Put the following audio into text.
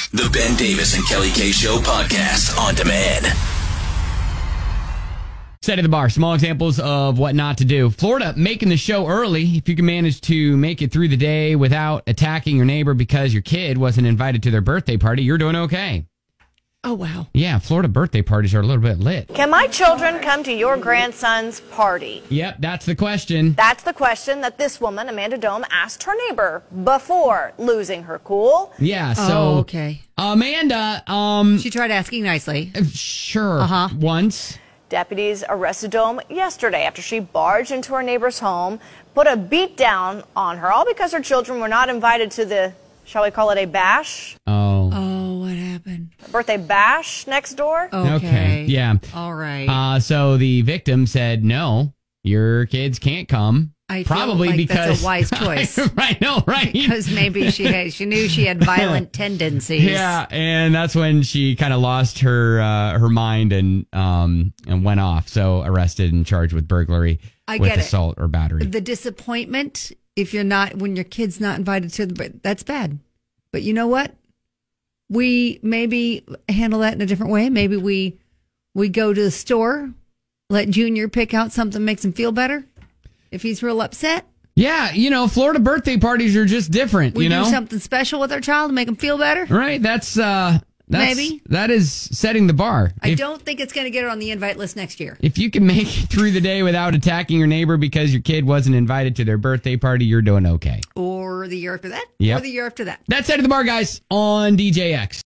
The Ben Davis and Kelly K Show podcast on demand. Set at the bar. Small examples of what not to do. Florida making the show early. If you can manage to make it through the day without attacking your neighbor because your kid wasn't invited to their birthday party, you're doing okay. Oh, wow. Yeah, Florida birthday parties are a little bit lit. Can my children come to your grandson's party? Yep, that's the question. That's the question that this woman, Amanda Dome, asked her neighbor before losing her cool. Yeah, so okay. Amanda, She tried asking nicely. Sure. Once. Deputies arrested Dome yesterday after she barged into her neighbor's home, put a beat down on her, all because her children were not invited to the, shall we call it a bash? Oh, what happened? A birthday bash next door? Okay. Yeah. All right. So the victim said, no, your kids can't come. I Probably feel like because that's a wise choice. Right, no, right. Because maybe she knew she had violent tendencies. Yeah, and that's when she kind of lost her mind and went off. So arrested and charged with burglary, with assault or battery. The disappointment when your kid's not invited to that's bad. But you know what? We maybe handle that in a different way. Maybe we go to the store, let Junior pick out something that makes him feel better. If he's real upset. Yeah, Florida birthday parties are just different, We do something special with our child to make him feel better. Right, that's maybe. That is setting the bar. I don't think it's going to get her on the invite list next year. If you can make it through the day without attacking your neighbor because your kid wasn't invited to their birthday party, you're doing okay. Or the year after that. Yep. Or the year after that. That's Set at the Bar, guys, on DJX.